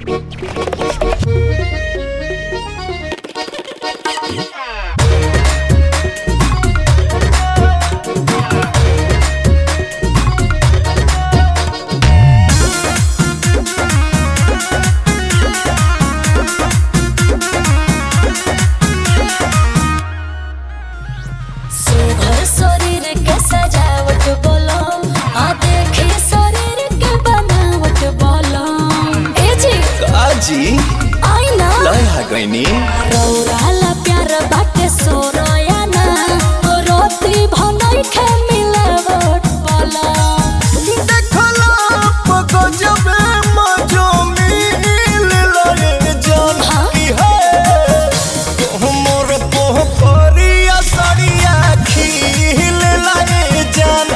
जी आईना लया गईनी रौराला प्यार बाटे सोरया ना रोती भनई के मिलावट वाला देखला गजबे मजो मिल लगे जान की है मोर पोखरिया सड़िया खिल लगे जान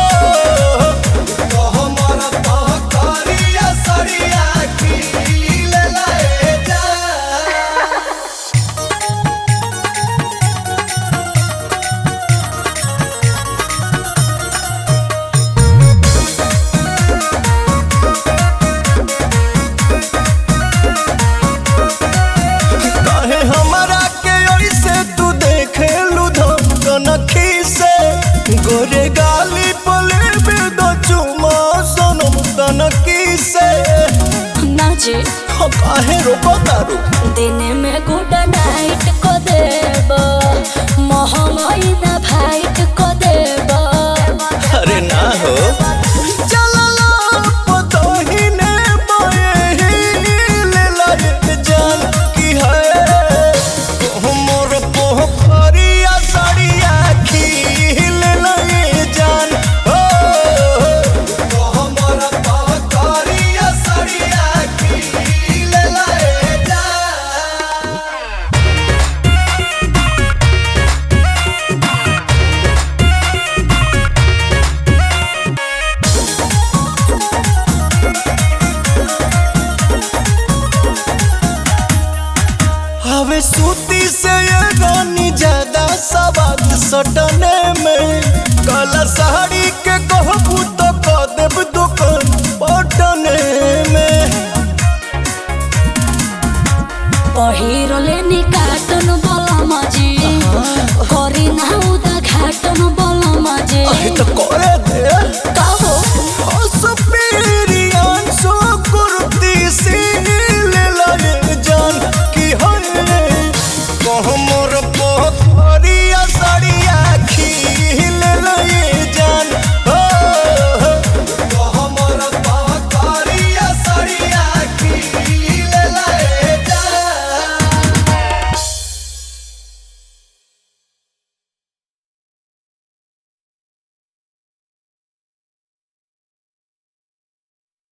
हो मोर पोखरिया सड़िया खिल लगे जान। काहे हमरा के ऐसे तू देखे लुधो कनखी से गोरे गाली पले बेदो चुमा सनम तनकी से ना जी हो काहे रोको तारू दिन में गुड नाइट को देब मोहमई ना फाइट को देब अरे ना हो चलला पतोही ने बये ले लगे जान की है मोर पोखरिया सड़िया खिल लगे जान हो मोर पोखरिया सड़िया खिल लगे जान। हवे सूती से ये रानी ज्यादा सवाद सटने में काला साड़ी के कहबू तो कह देब दुकान पटने में पहिरले निकाटन बलम जी करी ना उदा घाटन बलम जी अहि तो करे दे